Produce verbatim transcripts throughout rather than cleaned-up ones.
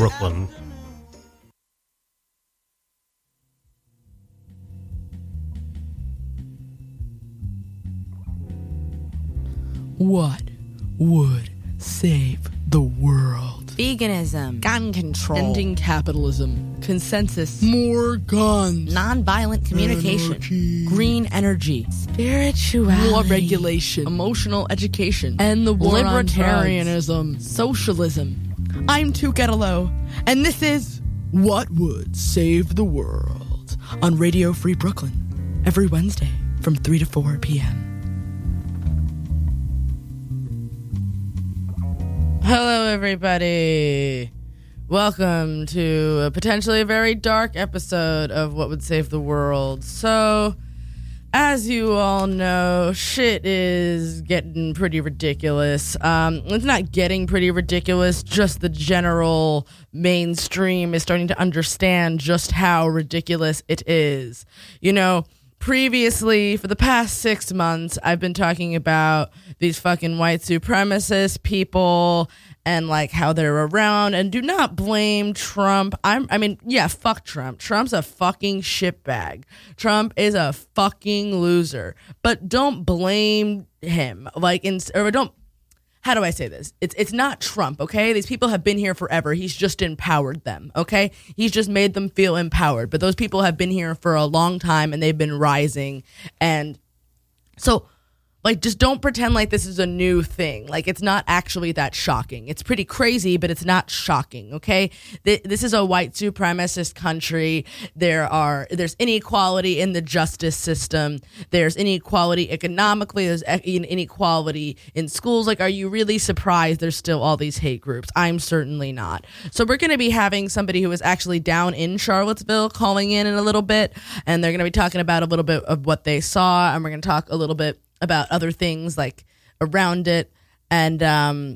Brooklyn. What would save the world? Veganism. Gun control. Ending capitalism. Consensus. More guns. Nonviolent communication. Energy. Green energy. Spirituality. More regulation. Emotional education. And the war Libertarianism. Socialism. I'm Tukettalo, and this is What Would Save the World on Radio Free Brooklyn every Wednesday from three to four p.m. Hello, everybody. Welcome to a potentially very dark episode of What Would Save the World. So, as you all know, shit is getting pretty ridiculous. Um, it's not getting pretty ridiculous, just the general mainstream is starting to understand just how ridiculous it is. You know, previously, for the past six months, I've been talking about these fucking white supremacist people and like how they're around, and do not blame Trump. I'm, I mean, yeah, fuck Trump. Trump's a fucking shitbag. Trump is a fucking loser, but don't blame him. Like, in, or don't, how do I say this? It's it's not Trump, okay? These people have been here forever. He's just empowered them, okay? He's just made them feel empowered. But those people have been here for a long time, and they've been rising. And so, like, just don't pretend like this is a new thing. Like, it's not actually that shocking. It's pretty crazy, but it's not shocking, okay? This is a white supremacist country. There are, there's inequality in the justice system. There's inequality economically. There's inequality in schools. Like, are you really surprised there's still all these hate groups? I'm certainly not. So we're going to be having somebody who is actually down in Charlottesville calling in in a little bit, and they're going to be talking about a little bit of what they saw, and we're going to talk a little bit about other things like around it. And um,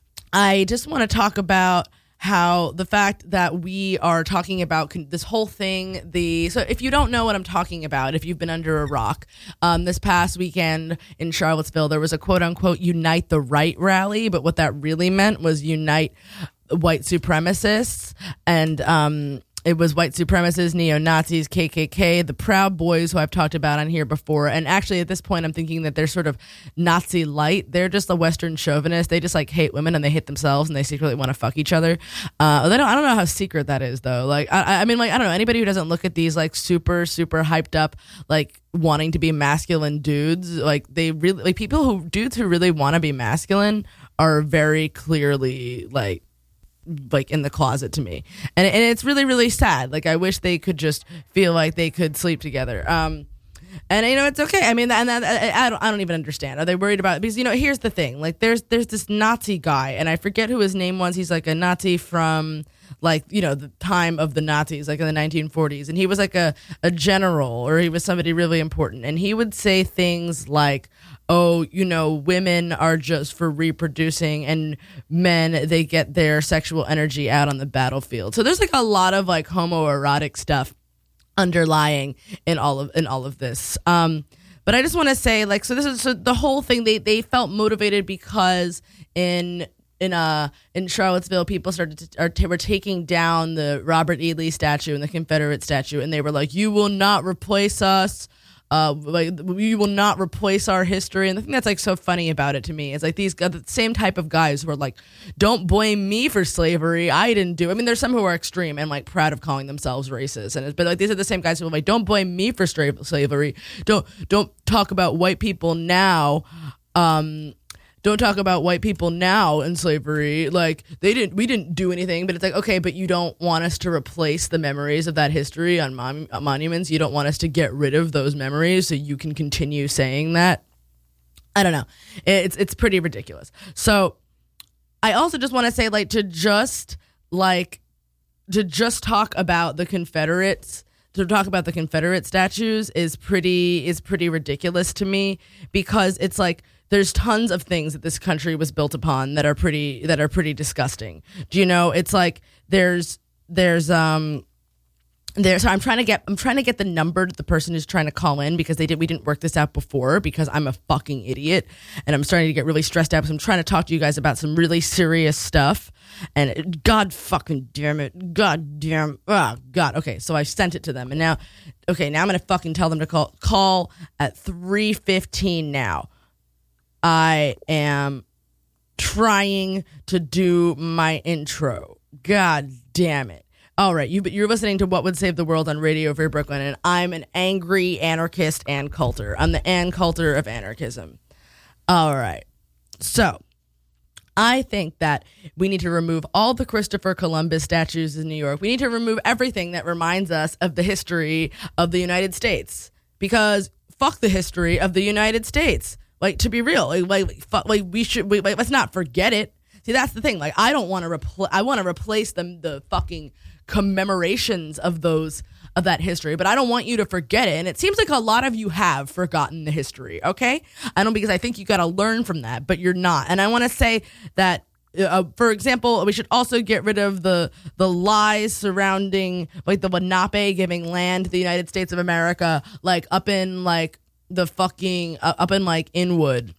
I just want to talk about how the fact that we are talking about con- this whole thing, the so if you don't know what I'm talking about, if you've been under a rock, um, this past weekend in Charlottesville, there was a quote unquote Unite the Right rally, but what that really meant was unite white supremacists. And um it was white supremacists, neo-Nazis, K K K, the Proud Boys, who I've talked about on here before. And actually, at this point, I'm thinking that they're sort of Nazi light. They're just a Western chauvinist. They just like hate women and they hate themselves and they secretly want to fuck each other. Uh, they don't, I don't know how secret that is, though. Like, I, I mean, like, I don't know. Anybody who doesn't look at these like super, super hyped up, like wanting to be masculine dudes, like they really, like people who, dudes who really want to be masculine are very clearly like, like in the closet to me, and and it's really really sad. Like I wish they could just feel like they could sleep together. Um, and you know it's okay. I mean, and that, I, I don't I don't even understand. Are they worried about? Because you know here's the thing. Like there's there's this Nazi guy, and I forget who his name was. He's like a Nazi from like you know the time of the Nazis, like in the nineteen forties, and he was like a a general, or he was somebody really important, and he would say things like, oh, you know, women are just for reproducing and men, they get their sexual energy out on the battlefield. So there's like a lot of like homoerotic stuff underlying in all of in all of this. Um, but I just want to say like, so this is so the whole thing. They they felt motivated because in in uh in Charlottesville, people started to, are t- were taking down the Robert E. Lee statue and the Confederate statue, and they were like, "You will not replace us." Uh, like we will not replace our history. And the thing that's like so funny about it to me is like these the same type of guys who are like, don't blame me for slavery. I didn't do. I mean, there's some who are extreme and like proud of calling themselves racist, and it's, but like these are the same guys who are like, don't blame me for stra- slavery. Don't don't talk about white people now. Um, Don't talk about white people now in slavery. Like they didn't, we didn't do anything. But it's like, okay, but you don't want us to replace the memories of that history on mon- monuments. You don't want us to get rid of those memories so you can continue saying that. I don't know. It's it's pretty ridiculous. So I also just want to say, like, to just like to just talk about the Confederates. To talk about the Confederate statues is pretty is pretty ridiculous to me, because it's like there's tons of things that this country was built upon that are pretty that are pretty disgusting. Do you know? It's like there's there's um there, so I'm trying to get I'm trying to get the number to the person who's trying to call in because they did we didn't work this out before because I'm a fucking idiot and I'm starting to get really stressed out because I'm trying to talk to you guys about some really serious stuff and it, God fucking damn it, God damn, oh God. Okay, so I sent it to them and now, okay, now I'm gonna fucking tell them to call call at three fifteen now. I am trying to do my intro. God damn it. All right, you, you're listening to What Would Save the World on Radio Free Brooklyn, and I'm an angry anarchist and culter. I'm the Ann Coulter of anarchism. All right, so I think that we need to remove all the Christopher Columbus statues in New York. We need to remove everything that reminds us of the history of the United States, because fuck the history of the United States. Like, to be real, like, like, fuck, like we should, we, like, let's not forget it. See, that's the thing. Like, I don't want to replace. I want to replace them, the fucking commemorations of those of that history, but I don't want you to forget it. And it seems like a lot of you have forgotten the history. Okay, I don't because I think you got to learn from that, but you're not. And I want to say that, uh, for example, we should also get rid of the the lies surrounding like the Lenape giving land to the United States of America, like up in like the fucking uh, up in like Inwood.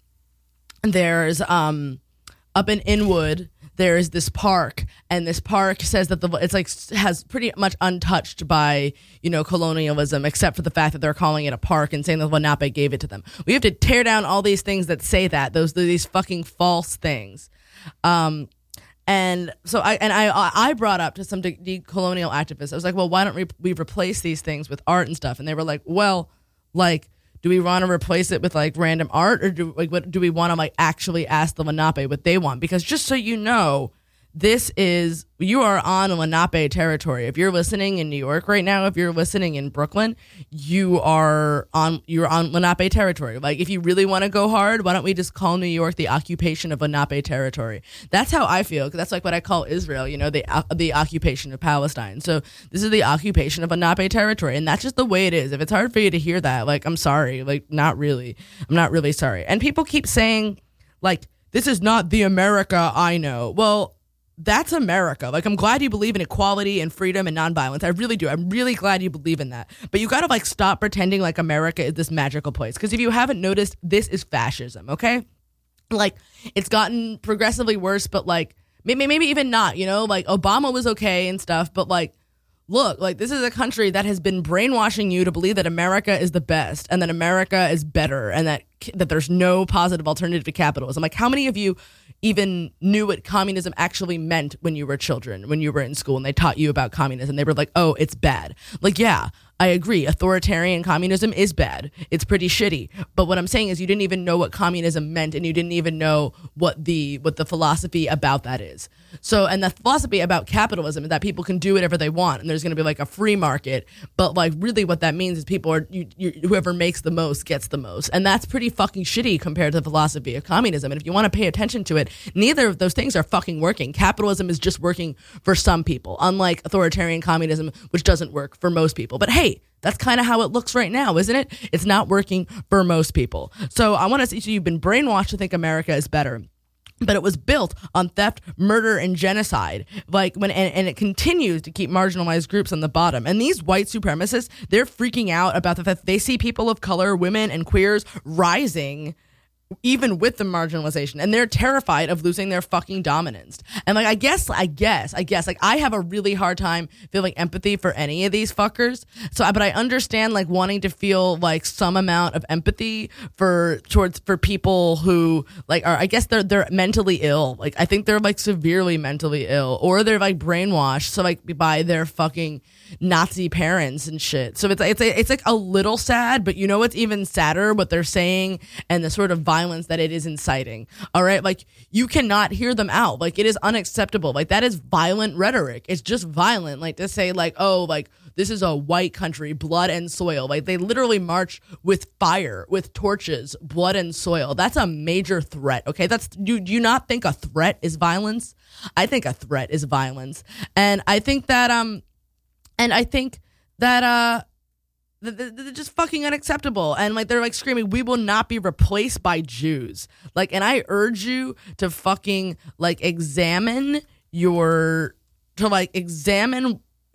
There's um. Up in Inwood, there is this park, and this park says that the it's like has pretty much untouched by, you know, colonialism, except for the fact that they're calling it a park and saying that Lenape gave it to them. We have to tear down all these things that say that those these fucking false things. Um, and so I and I I brought up to some de- decolonial activists. I was like, well, why don't we, we replace these things with art and stuff? And they were like, well, like. Do we want to replace it with like random art, or do like what do we want to like actually ask the Lenape what they want? Because just so you know, this is you are on Lenape territory. If you're listening in New York right now, if you're listening in Brooklyn, you are on you're on Lenape territory. Like if you really want to go hard, why don't we just call New York the occupation of Lenape territory? That's how I feel. Cause that's like what I call Israel. You know, the uh, the occupation of Palestine. So this is the occupation of Lenape territory, and that's just the way it is. If it's hard for you to hear that, like I'm sorry, like not really. I'm not really sorry. And people keep saying like this is not the America I know. Well. That's America. Like, I'm glad you believe in equality and freedom and nonviolence. I really do. I'm really glad you believe in that. But you got to, like, stop pretending like America is this magical place. Because if you haven't noticed, this is fascism, okay? Like, it's gotten progressively worse, but, like, maybe, maybe even not, you know? Like, Obama was okay and stuff, but, like, look, like, this is a country that has been brainwashing you to believe that America is the best and that America is better and that that there's no positive alternative to capitalism. Like, how many of you even knew what communism actually meant when you were children, when you were in school and they taught you about communism? They were like, oh, it's bad. Like, yeah, I agree. Authoritarian communism is bad. It's pretty shitty. But what I'm saying is you didn't even know what communism meant, and you didn't even know what the what the philosophy about that is. So, and the philosophy about capitalism is that people can do whatever they want, and there's going to be like a free market. But like really what that means is people are, you, you, whoever makes the most gets the most. And that's pretty fucking shitty compared to the philosophy of communism. And if you want to pay attention to it, neither of those things are fucking working. Capitalism is just working for some people, unlike authoritarian communism, which doesn't work for most people. But hey, that's kind of how it looks right now, isn't it? It's not working for most people. So I want to say so you've been brainwashed to think America is better. But it was built on theft, murder, and genocide. Like when, and, and it continues to keep marginalized groups on the bottom. And these white supremacists, they're freaking out about the fact they see people of color, women, and queers rising, even with the marginalization, and they're terrified of losing their fucking dominance. And like, I guess, I guess, I guess, like, I have a really hard time feeling empathy for any of these fuckers. So, but I understand like wanting to feel like some amount of empathy for towards for people who like are, I guess they're they're mentally ill. Like, I think they're like severely mentally ill, or they're like brainwashed. So like by their fucking Nazi parents and shit. So it's it's it's like a little sad, but you know what's even sadder? What they're saying and the sort of violence that it is inciting. All right, like you cannot hear them out. Like it is unacceptable. Like that is violent rhetoric. It's just violent. Like to say like, oh, like this is a white country, blood and soil. Like they literally march with fire, with torches, blood and soil. That's a major threat. Okay, that's do do you not think a threat is violence? I think a threat is violence, and I think that um. And I think that uh, they're just fucking unacceptable. And like they're like screaming, we will not be replaced by Jews. Like, and I urge you to fucking like examine your, to like examine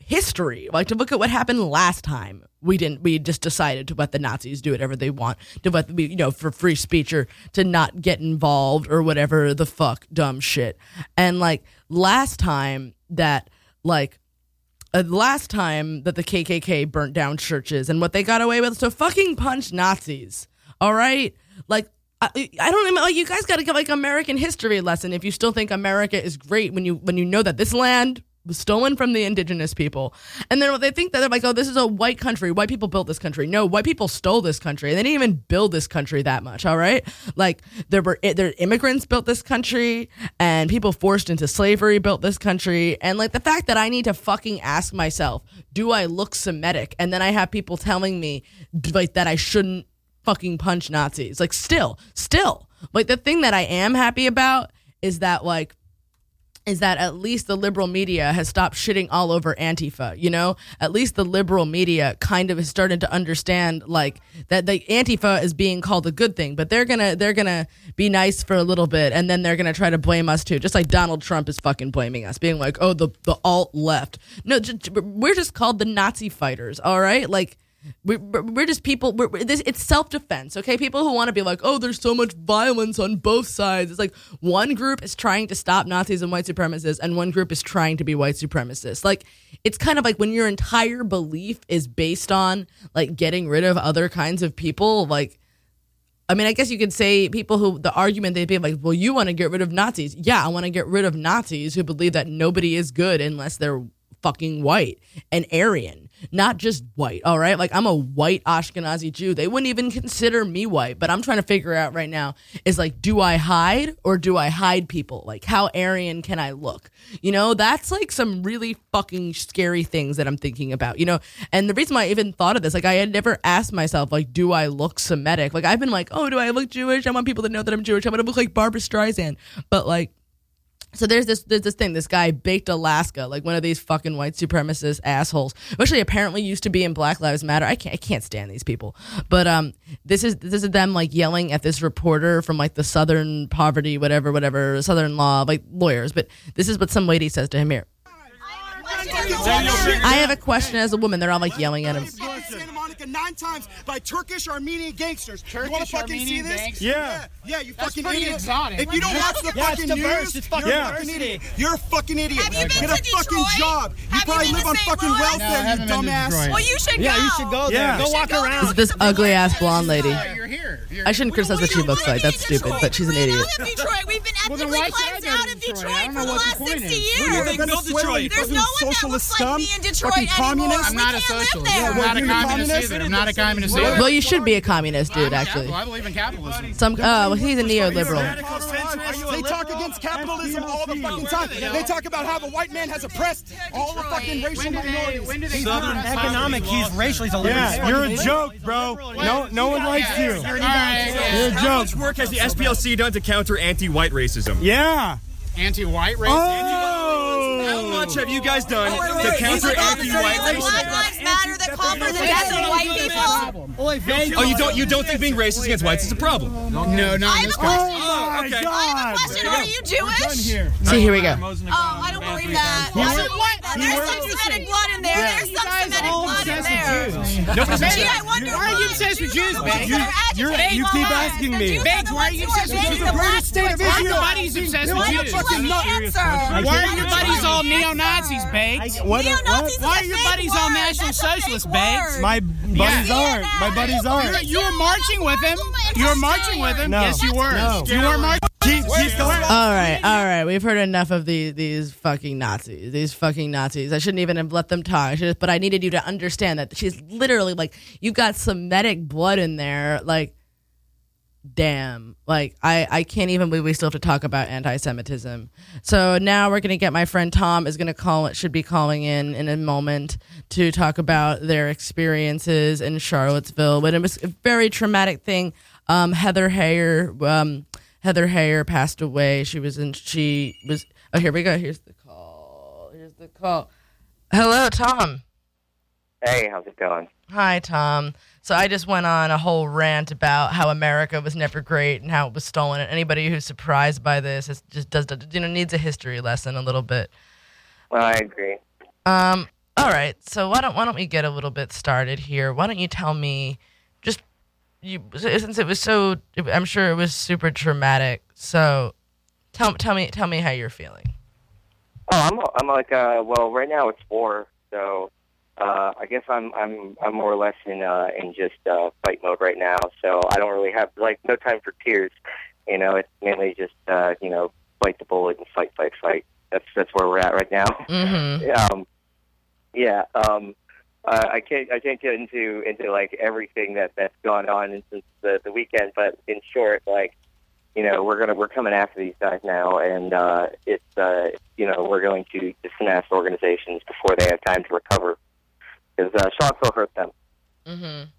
history, like to look at what happened last time. We didn't. We just decided to let the Nazis do whatever they want, to let you know for free speech or to not get involved or whatever the fuck dumb shit. And like last time that like. Uh, last time that the K K K burnt down churches and what they got away with, so fucking punch Nazis, all right? Like, I, I don't know, like, you guys got to get, like, American history lesson if you still think America is great when you when you know that this land was stolen from the indigenous people. And then they think that they're like, oh, this is a white country. White people built this country. No, white people stole this country. They didn't even build this country that much, all right? Like, there were there immigrants built this country, and people forced into slavery built this country. And, like, the fact that I need to fucking ask myself, do I look Semitic? And then I have people telling me, like, that I shouldn't fucking punch Nazis. Like, still, still. Like, the thing that I am happy about is that, like, is that at least the liberal media has stopped shitting all over Antifa, you know? At least the liberal media kind of has started to understand, like, that the Antifa is being called a good thing, but they're gonna they're gonna be nice for a little bit, and then they're gonna try to blame us too, just like Donald Trump is fucking blaming us, being like, oh, the, the alt-left. No, just, we're just called the Nazi fighters, all right? Like, We're, we're just people, we're, this, it's self-defense, okay? People who want to be like, oh, there's so much violence on both sides. It's like one group is trying to stop Nazis and white supremacists, and one group is trying to be white supremacists. Like, it's kind of like when your entire belief is based on, like, getting rid of other kinds of people, like, I mean, I guess you could say people who, the argument they'd be like, well, you want to get rid of Nazis. Yeah, I want to get rid of Nazis who believe that nobody is good unless they're fucking white and Aryan, not just white, all right? Like, I'm a white Ashkenazi Jew. They wouldn't even consider me white, but I'm trying to figure out right now is, like, do I hide or do I hide people? Like, how Aryan can I look? You know, that's, like, some really fucking scary things that I'm thinking about, you know? And the reason why I even thought of this, like, I had never asked myself, like, do I look Semitic? Like, I've been like, oh, do I look Jewish? I want people to know that I'm Jewish. I want to look like Barbara Streisand. But, like, so there's this there's this thing, this guy, Baked Alaska, like one of these fucking white supremacist assholes, who actually apparently used to be in Black Lives Matter. I can't I can't stand these people. But um, this is this is them like yelling at this reporter from like the Southern Poverty, whatever, whatever, Southern Law, like lawyers. But this is what some lady says to him here. I have a question as a woman. They're all like yelling at him. Santa Monica nine times by Turkish Armenian gangsters. Turkish you want to fucking Armenian see this? gangsters? Yeah, yeah, you That's fucking pretty idiot. exotic. If you don't watch the Yeah, fucking it's diverse. news, It's fucking you're a diversity. fucking idiot. You're a fucking idiot. Have you been Get a to fucking Detroit? job. You Have you probably been live to on Saint fucking Louis? welfare, No, I you haven't been to dumbass. Detroit. Well, you should Yeah, go. you should go there. Yeah. Go You walk should go around. there. This ugly ass blonde lady. You're here. You're I shouldn't criticize that she looks like. That's stupid, but she's an We've idiot. been out of Detroit. We've been Well, then ethnically why should I cleansed go to out of Detroit? Detroit I don't for know the what the last point sixty is. years. You're a Venezuelan, you There's fucking no one that looks socialist like scum, me in Detroit fucking anymore. communist. I'm We not a can't live socialist. there. I'm What, not a you're a communist communist? either. I'm not a communist either. Well, you should be a communist, dude, actually. I believe in capitalism. Some, uh, well, he's a neoliberal. They talk against capitalism all the fucking time. They talk about how the white man has oppressed all the fucking racial minorities. Southern economic, he's racial, he's a Yeah, you're a joke, bro. No, no one likes you. All right. You're a How joke. much work has the S P L C done to counter anti-white racism? Yeah. Anti-white racism. How Oh. much have you guys done Wait, wait, to wait. counter Is it all the anti-white Black racism? Lives Matter that call for the death of white people? Oh, you don't you don't think being racist against whites is a problem? No, I not have in a this question. country. Oh my okay. I have a God. question. Are you Jewish? See, here we go. Oh, I don't believe that. I don't believe that. There's some Semitic blood in there. There's some Semitic blood in there. Gee, I wonder Why are you obsessed with Jews, Banks? You're- you keep asking me. Banks, why are you obsessed with Jews? The greatest state of Why are Israel. your buddies obsessed with Why don't Jews? you let me answer? Why are your buddies all neo-Nazis, Banks? What? Neo-Nazis what? is Why a are your fake buddies all word. National That's a fake Socialist, Banks? word. My buddies aren't. My buddies You aren't. were, you were marching with him. You were marching with him. No. Yes, you were. No. You were marching. Keep, keep going. All right, all right. We've heard enough of these these fucking Nazis. These fucking Nazis. I shouldn't even have let them talk. I should have, but I needed you to understand that she's literally like, you've got Semitic blood in there. Like, damn. Like, I, I can't even believe we still have to talk about anti-Semitism. So now we're going to get my friend Tom is going to call it, should be calling in in a moment to talk about their experiences in Charlottesville. But it was a very traumatic thing. Um, Heather Heyer, um, Heather Heyer passed away. She was in, she was, oh, here we go. Here's the call. Here's the call. Hello, Tom. Hey, how's it going? Hi, Tom. So I just went on a whole rant about how America was never great and how it was stolen. And anybody who's surprised by this is just does, you know, needs a history lesson a little bit. Well, I agree. Um, All right, so why don't why don't we get a little bit started here? Why don't you tell me, just you since it was so, I'm sure it was super traumatic. So, tell tell me tell me how you're feeling. Oh, I'm I'm like uh well right now it's four, so uh I guess I'm I'm I'm more or less in uh in just uh fight mode right now. So I don't really have like no time for tears. You know, it's mainly just uh you know bite the bullet and fight fight fight. That's that's where we're at right now. Mm-hmm. um, yeah. Um, uh, I can't I can't get into into like everything that that's gone on since the the weekend, but in short, like. You know, we're gonna we're coming after these guys now, and uh, it's uh, you know we're going to dismiss organizations before they have time to recover, because uh, shots will hurt them. Mm-hmm.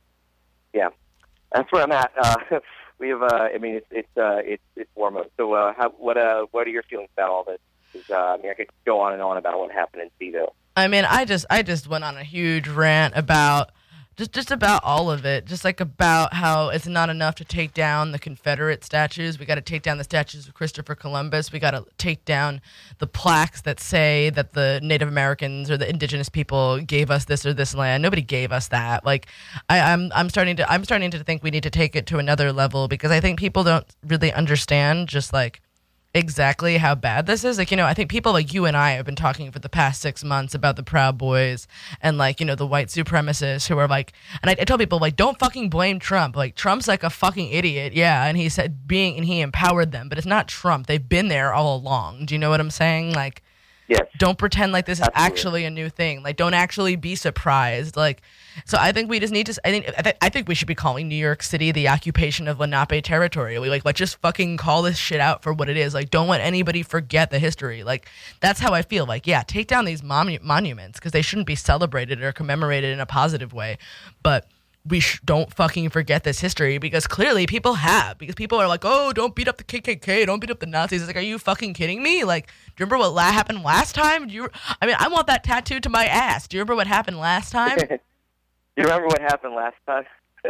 Yeah, that's where I'm at. Uh, we have, uh, I mean, it's it's uh, it's it's war mode. So, uh, how, what uh, what are your feelings about all this? 'Cause, uh, I mean, I could go on and on about what happened in Seville. I mean, I just I just went on a huge rant about. Just just about all of it, just like about how it's not enough to take down the Confederate statues. We got to take down the statues of Christopher Columbus. We got to take down the plaques that say that the Native Americans or the indigenous people gave us this or this land. Nobody gave us that. Like, I, I'm I'm starting to I'm starting to think we need to take it to another level, because I think people don't really understand just like exactly how bad this is. Like, you know, I think people like you and I have been talking for the past six months about the Proud Boys and, like, you know, the white supremacists who are like, and I, I tell people, like, don't fucking blame Trump. Like, Trump's like a fucking idiot. Yeah. And he said being, and he empowered them, but it's not Trump. They've been there all along. Do you know what I'm saying? Like, yes. Don't pretend like this is Absolutely. actually a new thing. Like, don't actually be surprised. Like, so I think we just need to. I think I, th- I think we should be calling New York City the occupation of Lenape territory. We like let's just fucking call this shit out for what it is. Like, don't let anybody forget the history. Like, that's how I feel. Like, yeah, take down these monu- monuments because they shouldn't be celebrated or commemorated in a positive way. But we sh- don't fucking forget this history, because clearly people have. Because people are like, oh, don't beat up the K K K, don't beat up the Nazis. It's like, are you fucking kidding me? Like, do you remember what la- happened last time? Do you? I mean, I want that tattooed to my ass. Do you remember what happened last time? You remember what happened last time?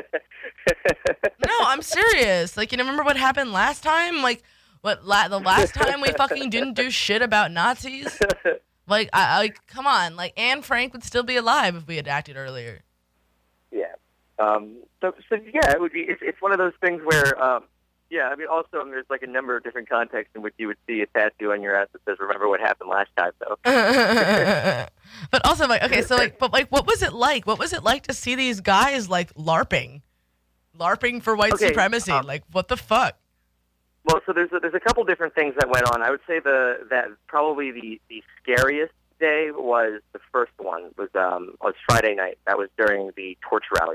No, I'm serious. Like, you remember what happened last time? Like, what la- the last time we fucking didn't do shit about Nazis? Like, I, I come on. Like, Anne Frank would still be alive if we had acted earlier. Yeah. Um, so, so yeah, it would be. It's, it's one of those things where, um, yeah. I mean, also there's like a number of different contexts in which you would see a tattoo on your ass that says "Remember what happened last time," though. But also, like, okay, so like, but like, what was it like? What was it like to see these guys like LARPing, LARPing for white Okay, supremacy? um, Like, what the fuck? Well, so there's a, there's a couple different things that went on. I would say the that probably the, the scariest day was the first one was um was Friday night. That was during the torch rally,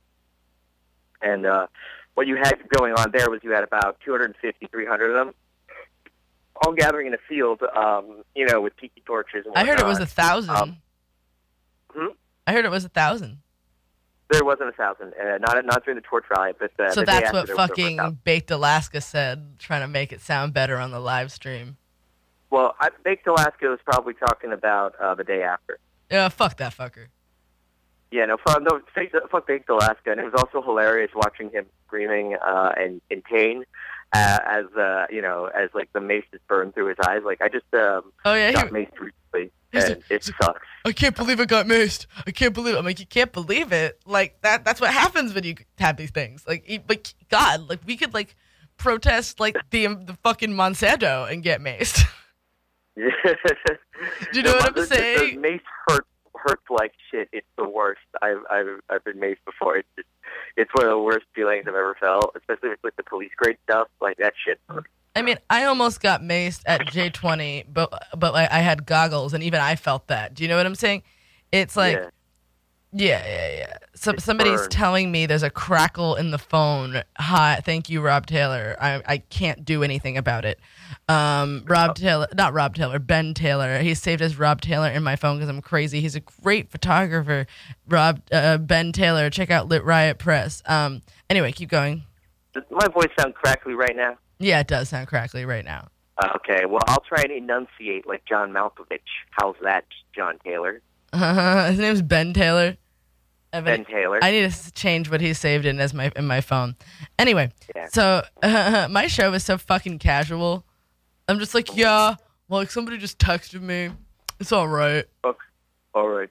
and uh, what you had going on there was you had about two hundred fifty, three hundred of them, all gathering in a field, um, you know, with tiki torches. And I heard it was whatnot. a thousand. Um, hmm? I heard it was a thousand. There wasn't a thousand, uh, not not during the torch rally, but uh, So the day that's after what there was over a fucking thousand. Baked Alaska said, trying to make it sound better on the live stream. Well, I, Baked Alaska was probably talking about uh, the day after. Yeah, fuck that fucker. Yeah, no, fuck, no, fuck Baked Alaska, and it was also hilarious watching him screaming uh, and in pain uh, as uh, you know, as like the mace is burned through his eyes. Like I just um, Oh yeah, got he, maced recently, he's and it sucks. I can't believe I got maced. I can't believe it. I'm like, you can't believe it. Like that. That's what happens when you have these things. Like, e- but God, like we could like protest like the the fucking Monsanto and get maced. Do you know what I'm the, saying? The mace hurts hurts like shit. It's the worst. I've I've I've been maced before. It's just it's one of the worst feelings I've ever felt, especially with the police grade stuff. Like that shit hurts. I mean, I almost got maced at J twenty, but but like, I had goggles, and even I felt that. Do you know what I'm saying? It's like, Yeah. yeah, yeah, yeah. So, It's somebody's burned. telling me there's a crackle in the phone. Hi, thank you, Rob Taylor. I I can't do anything about it. Um, Rob Taylor, not Rob Taylor, Ben Taylor. He's saved as Rob Taylor in my phone because I'm crazy. He's a great photographer. Rob uh, Ben Taylor. Check out Lit Riot Press. Um, anyway, keep going. Does my voice sound crackly right now? Yeah, it does sound crackly right now. Okay, well, I'll try and enunciate like John Malkovich. How's that, John Taylor? Uh, his name's Ben Taylor. Evan, Ben Taylor. I need to s- change what he saved in as my in my phone. Anyway, Yeah. so uh, my show is so fucking casual. I'm just like, yeah, well, like somebody just texted me. It's all right. Okay. All right.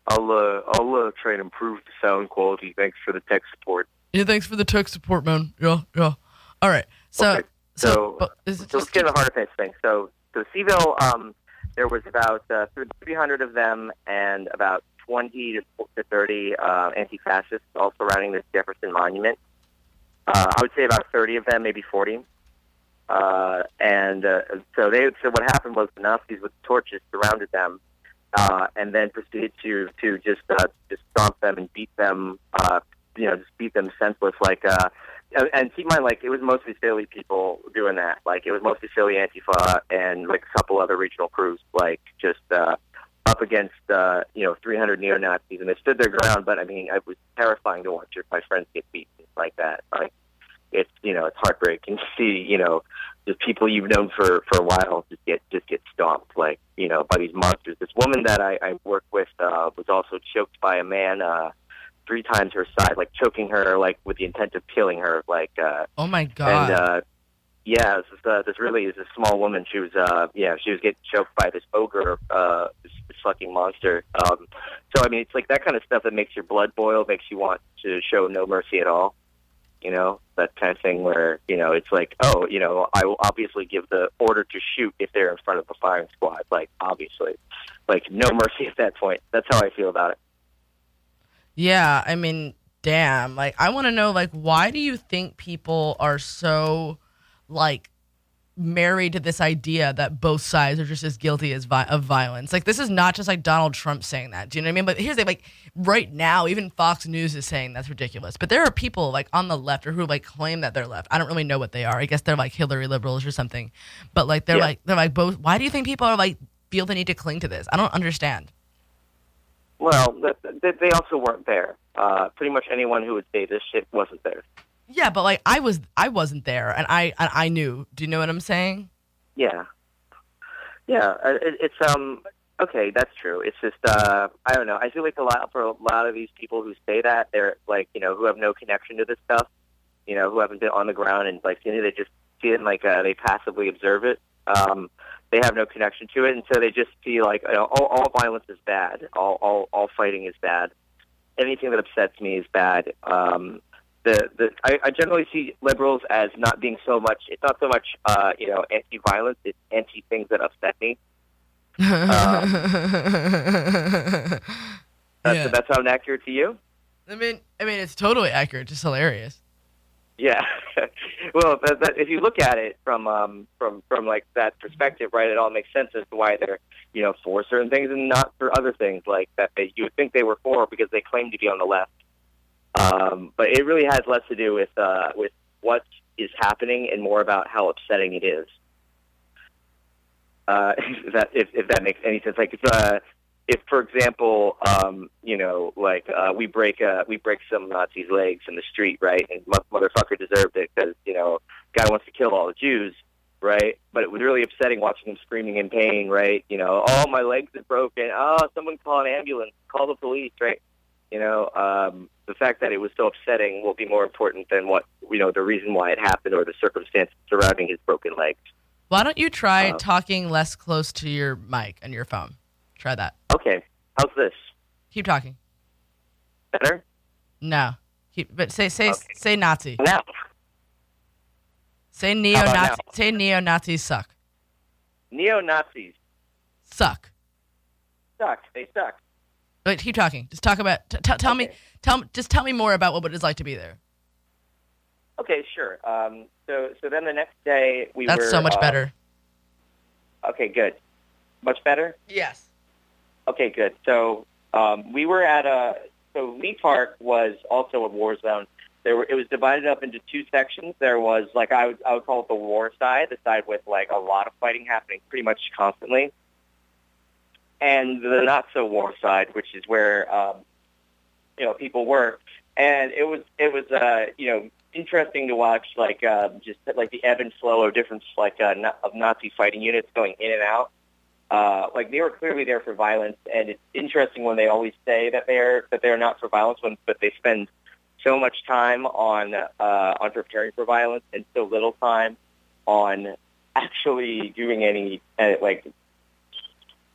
I'll uh, I'll uh, try and improve the sound quality. Thanks for the tech support. Yeah, thanks for the tech support, man. Yeah, yeah. All right. So, Okay. so, So, but is it so just let's get to the heart of things. thing. So, so Seville, um, there was about uh, three hundred of them, and about twenty to thirty uh, anti-fascists all surrounding this Jefferson Monument. Uh, I would say about thirty of them, maybe forty. Uh, and uh, so they. So what happened was the Nazis with torches surrounded them, uh, and then proceeded to to just uh, just stomp them and beat them. Uh, you know, just beat them senseless. Like, uh, and, and keep in mind, like it was mostly Philly people doing that. Like it was mostly Philly Antifa and like a couple other regional crews. Like just uh, up against uh, you know three hundred neo Nazis, and they stood their ground. But I mean, it was terrifying to watch my friends get beaten like that. Like. It's you know it's heartbreaking to see you know just people you've known for, for a while just get just get stomped like you know by these monsters. This woman that I, I worked with uh, was also choked by a man uh, three times her size, like choking her like with the intent of killing her. Like uh, oh my god! And uh, yeah, this, uh, this really is a small woman. She was uh, yeah she was getting choked by this ogre, uh, this, this fucking monster. Um, so I mean it's like that kind of stuff that makes your blood boil, makes you want to show no mercy at all. You know, that kind of thing where, you know, it's like, oh, you know, I will obviously give the order to shoot if they're in front of the firing squad. Like, obviously. Like, no mercy at that point. That's how I feel about it. Yeah, I mean, damn. Like, I want to know, like, why do you think people are so, like, married to this idea that both sides are just as guilty as vi- of violence? Like, this is not just, like, Donald Trump saying that. Do you know what I mean? But here's the like, right now, even Fox News is saying that's ridiculous. But there are people, like, on the left or who, like, claim that they're left. I don't really know what they are. I guess they're, like, Hillary liberals or something. But, like, they're, yeah. like, they're, like, both. Why do you think people are, like, feel the need to cling to this? I don't understand. Well, they also weren't there. Uh, pretty much anyone who would say this shit wasn't there. Yeah, but like I was, I wasn't there, and I, and I knew. Do you know what I'm saying? Yeah, yeah. It, it's um okay. That's true. It's just uh, I don't know. I feel like a lot for a lot of these people who say that they're like you know who have no connection to this stuff, you know, who haven't been on the ground and like you know, they just see it and like uh, they passively observe it. Um, they have no connection to it, and so they just see like you know, all, all violence is bad. All all all fighting is bad. Anything that upsets me is bad. Um, The, the I, I generally see liberals as not being so much. It's not so much, uh, you know, anti-violence. It's anti-things that upset me. Um, that's, yeah. that sound accurate to you? I mean, I mean, it's totally accurate. Just hilarious. Yeah. Well, that, that, if you look at it from um, from from like that perspective, right, it all makes sense as to why they're you know for certain things and not for other things like that. They you would think they were for because they claim to be on the left. Um, but it really has less to do with uh, with what is happening and more about how upsetting it is. Uh, if that if, if that makes any sense, like if uh, if for example, um, you know, like uh, we break uh, we break some Nazi's legs in the street, right? And motherfucker deserved it because you know, guy wants to kill all the Jews, right? But it was really upsetting watching him screaming in pain, right? You know, oh my legs are broken. Oh, someone call an ambulance, call the police, right? You know, um, the fact that it was so upsetting will be more important than what, you know, the reason why it happened or the circumstances surrounding his broken legs. Why don't you try uh, talking less close to your mic and your phone? Try that. Okay. How's this? Keep talking. Better? No. Keep, but say say okay. say Nazi. No. Say neo-Nazi. Say neo-Nazis suck. Neo-Nazis. Suck. Suck. They suck. Wait, keep talking. Just talk about. T- t- tell okay. me. Tell. Just tell me more about what it's like to be there. Okay, sure. Um, so, so then the next day we That's were. That's so much uh, better. Okay, good. Much better. Yes. Okay, good. So um, we were at a. So Lee Park was also a war zone. There were. It was divided up into two sections. There was like I would I would call it the war side, the side with like a lot of fighting happening pretty much constantly. And the not-so-war side, which is where um, you know people were, and it was it was uh, you know interesting to watch, like uh, just like the ebb and flow of different like uh, of Nazi fighting units going in and out. Uh, like they were clearly there for violence, and it's interesting when they always say that they're that they're not for violence, when but they spend so much time on uh, on preparing for violence and so little time on actually doing any uh, like.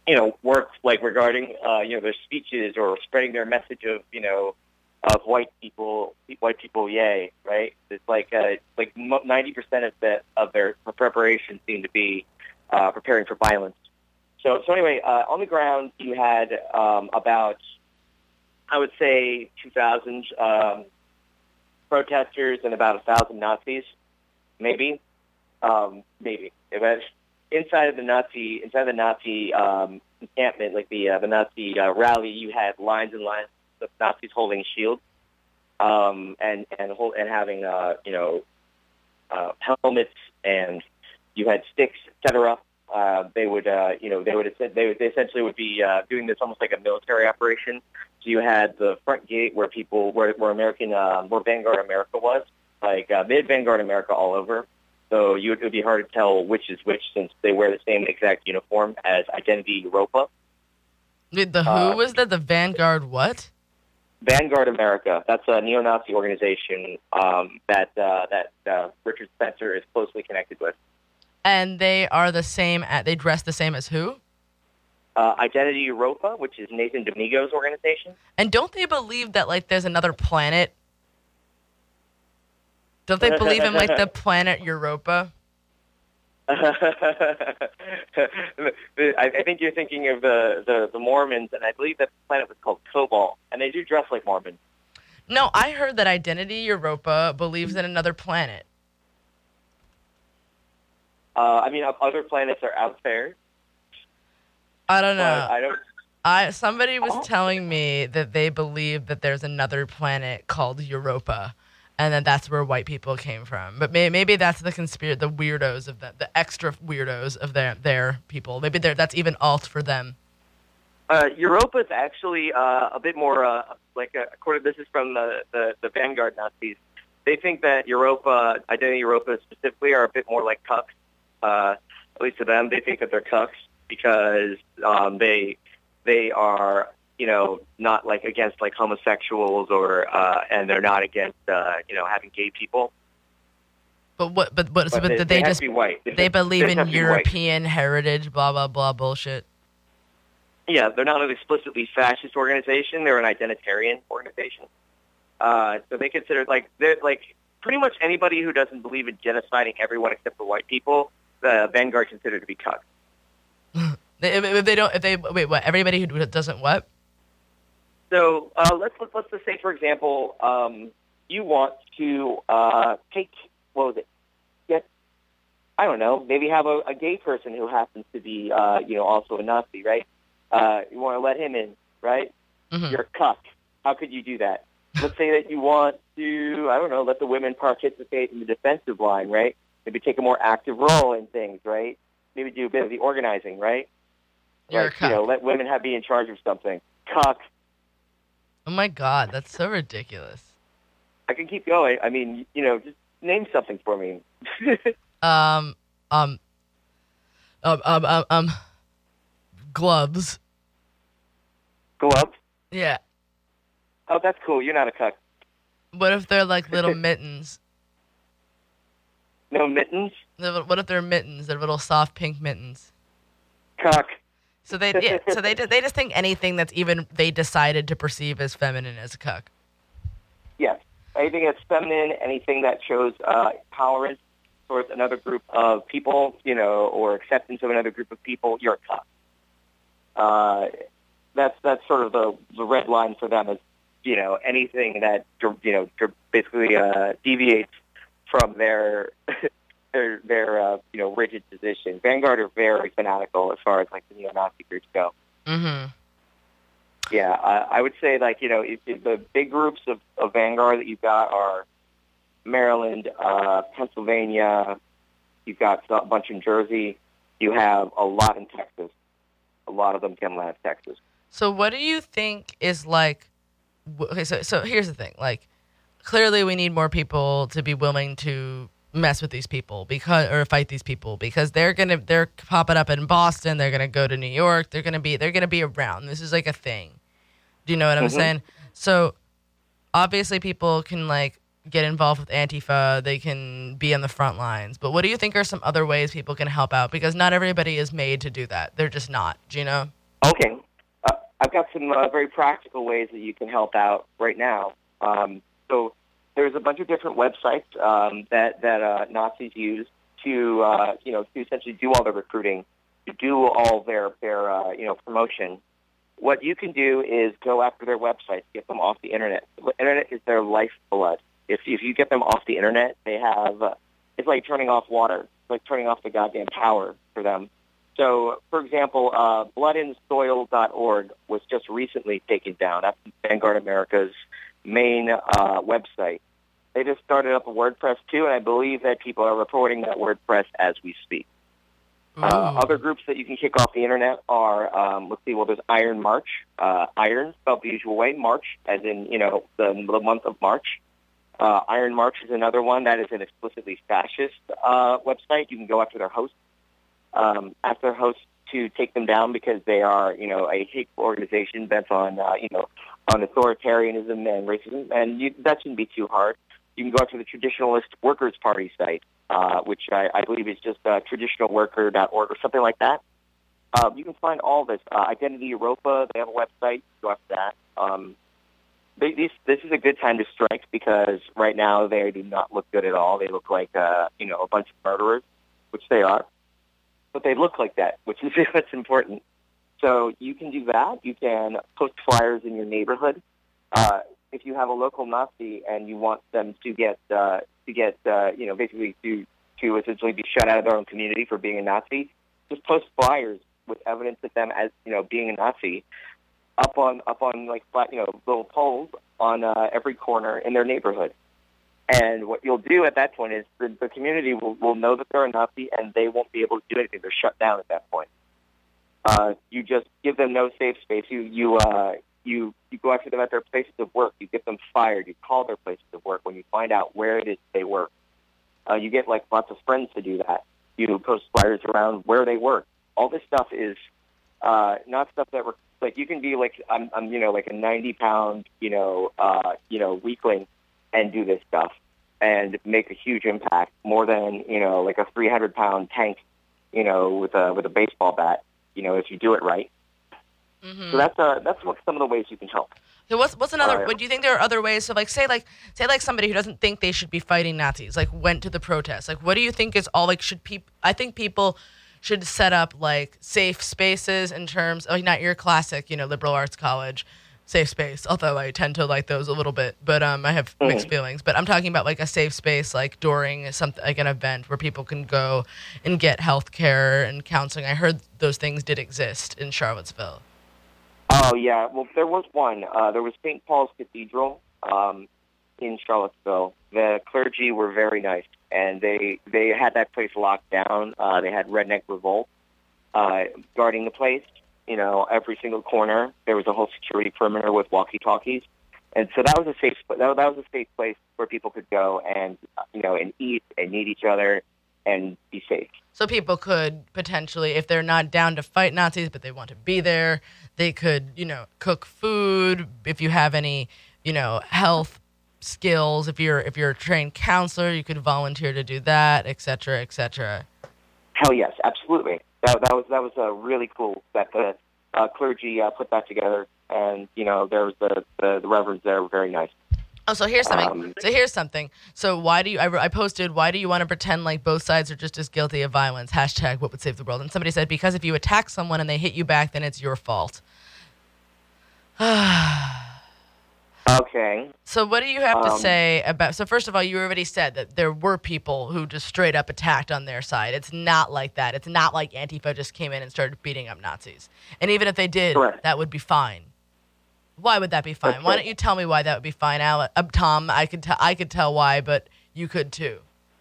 you know, work like regarding, uh, you know, their speeches or spreading their message of, you know, of white people, white people, yay, right? It's like, uh, like ninety percent of the, of their preparation seemed to be uh, preparing for violence. So, so anyway, uh, on the ground, you had um, about, I would say, two thousand um, protesters and about one thousand Nazis, maybe, um, maybe. But inside of the Nazi, inside of the Nazi um, encampment, like the uh, the Nazi uh, rally, you had lines and lines of Nazis holding shields um, and and hold, and having uh, you know uh, helmets, and you had sticks, et cetera. Uh, they would, uh, you know, they would, they would, they essentially would be uh, doing this almost like a military operation. So you had the front gate where people, where, where American, uh, where Vanguard America was, like uh, mid Vanguard America all over. So you, it would be hard to tell which is which since they wear the same exact uniform as Identity Europa. The who uh, was that? The Vanguard what? Vanguard America. That's a neo-Nazi organization um, that uh, that uh, Richard Spencer is closely connected with. And they are the same, at, they dress the same as who? Uh, Identity Europa, which is Nathan Domingo's organization. And don't they believe that, like, there's another planet? Don't they believe in, like, the planet Europa? I, I think you're thinking of the, the, the Mormons, and I believe that planet was called Cobalt, and they do dress like Mormons. No, I heard that Identity Europa believes in another planet. Uh, I mean, other planets are out there. I don't know. I don't. I somebody was telling me that they believe that there's another planet called Europa, and that that's where white people came from. But may, maybe that's the conspiracy, the weirdos of the the extra weirdos of their their people. Maybe they're, that's even alt for them. Uh, Europa is actually uh, a bit more uh, like uh, according. This is from the, the the Vanguard Nazis. They think that Europa, Identity Europa specifically, are a bit more like cucks. Uh, at least to them, they think that they're cucks because um, they they are, you know, not like against like homosexuals or uh, and they're not against uh, you know having gay people. But what? But but, but so, but they, they, they have just to be white. They, they believe they in European heritage, blah blah blah bullshit. Yeah, they're not an explicitly fascist organization; they're an identitarian organization. Uh, so they consider like they're like pretty much anybody who doesn't believe in genociding everyone except for white people. The Vanguard considered to be cucks. if, if they don't, if they wait, what? Everybody who doesn't what? So uh, let's, let's let's just say, for example, um, you want to uh, take what was it? Get I don't know, maybe have a, a gay person who happens to be uh, you know also a Nazi, right? Uh, you want to let him in, right? Mm-hmm. You're a cuck. How could you do that? Let's say that you want to, I don't know, let the women participate in the defensive line, right? Maybe take a more active role in things, right? Maybe do a bit of the organizing, right? You're like, a cuck. You know, let women have be in charge of something. Cuck. Oh my God, that's so ridiculous. I can keep going. I mean, you know, just name something for me. um, um, um, um, um, um, gloves. Gloves? Yeah. Oh, that's cool. You're not a cuck. What if they're like little mittens? No mittens? What if they're mittens? They're little soft pink mittens. Cuck. So they yeah, so they they just think anything that's even they decided to perceive as feminine as a cuck. Yes. Anything that's feminine, anything that shows uh, tolerance towards another group of people, you know, or acceptance of another group of people, you're a cuck. Uh, that's that's sort of the the red line for them is, you know, anything that you know basically uh, deviates from their their their uh, you know rigid position. Vanguard are very fanatical as far as like the neo-Nazi groups go. Mm-hmm. Yeah, uh, I would say like you know if, if the big groups of, of Vanguard that you've got are Maryland, uh, Pennsylvania. You've got a bunch in Jersey. You have a lot in Texas. A lot of them come out of Texas. So what do you think is like? Okay, so so here's the thing. Like, clearly we need more people to be willing to mess with these people because or fight these people because they're gonna they're popping up in Boston. They're gonna go to New York. They're gonna be they're gonna be around. This is like a thing. Do you know what I'm Mm-hmm. saying? So obviously people can like get involved with Antifa. They can be on the front lines. But what do you think are some other ways people can help out? Because not everybody is made to do that. They're just not. Do you know? Okay. Uh, I've got some uh, very practical ways that you can help out right now. Um, so there's a bunch of different websites um, that, that uh, Nazis use to, uh, you know, to essentially do all their recruiting, to do all their, their uh, you know, promotion. What you can do is go after their websites, get them off the Internet. The Internet is their lifeblood. If, if you get them off the Internet, they have, uh, it's like turning off water. It's like turning off the goddamn power for them. So, for example, uh, blood in soil dot org was just recently taken down. That's Vanguard America's main uh, website. They just started up a WordPress, too, and I believe that people are reporting that WordPress as we speak. Uh, other groups that you can kick off the Internet are, um, let's see, well, there's Iron March. Uh, Iron, spelled the usual way, March, as in, you know, the, the month of March. Uh, Iron March is another one that is an explicitly fascist uh, website. You can go after their hosts, um, ask their hosts to take them down because they are, you know, a hateful organization bent on, uh, you know, on authoritarianism and racism, and you, that shouldn't be too hard. You can go after the Traditionalist Workers' Party site, uh, which I, I believe is just uh, traditional worker dot org or something like that. Uh, you can find all this. Uh, Identity Europa, they have a website. Go after that. Um, they, these, this is a good time to strike because right now they do not look good at all. They look like, uh, you know, a bunch of murderers, which they are. But they look like that, which is what's important. So you can do that. You can post flyers in your neighborhood. Uh, if you have a local Nazi and you want them to get, uh, to get, uh, you know, basically to, to essentially be shut out of their own community for being a Nazi, just post flyers with evidence of them as, you know, being a Nazi up on, up on like, flat, you know, little poles on uh, every corner in their neighborhood. And what you'll do at that point is the, the community will, will know that they're a Nazi and they won't be able to do anything. They're shut down at that point. Uh, you just give them no safe space. You, you, uh, You you go after them at their places of work. You get them fired. You call their places of work when you find out where it is they work. Uh, you get like lots of friends to do that. You post flyers around where they work. All this stuff is uh, not stuff that we're, like you can be like I'm, I'm you know like a ninety pound you know uh, you know weakling and do this stuff and make a huge impact more than you know like a three hundred pound tank you know with a with a baseball bat you know if you do it right. Mm-hmm. So that's uh, that's what some of the ways you can help. So what's what's another? Uh, what do you think there are other ways? So like say like say like somebody who doesn't think they should be fighting Nazis like went to the protest. Like what do you think is all like should people? I think people should set up like safe spaces in terms of like, not your classic you know liberal arts college safe space. Although I tend to like those a little bit, but um I have mixed mm-hmm. feelings. But I'm talking about like a safe space like during something like an event where people can go and get health care and counseling. I heard those things did exist in Charlottesville. Oh, yeah. Well, there was one. Uh, there was Saint Paul's Cathedral um, in Charlottesville. The clergy were very nice, and they, they had that place locked down. Uh, they had Redneck Revolt uh, guarding the place. You know, every single corner, there was a whole security perimeter with walkie-talkies. And so that was a safe that, that was a safe place where people could go and, you know, and eat and meet each other and be safe. So people could potentially, if they're not down to fight Nazis, but they want to be there, they could, you know, cook food. If you have any, you know, health skills, if you're if you're a trained counselor, you could volunteer to do that, et cetera, et cetera. Hell yes, absolutely. That that was that was uh, really cool that the uh, clergy uh, put that together, and you know, there was the the, the reverends there were very nice. Oh, so here's something. Um, so here's something. So why do you? I, I posted. Why do you want to pretend like both sides are just as guilty of violence? Hashtag What Would Save the World. And somebody said because if you attack someone and they hit you back, then it's your fault. Okay. So what do you have to um, say about? So first of all, you already said that there were people who just straight up attacked on their side. It's not like that. It's not like Antifa just came in and started beating up Nazis. And even if they did, correct. That would be fine. Why would that be fine? That's why right. don't you tell me why that would be fine, Al? Uh, Tom? I could tell. I could tell why, but you could too.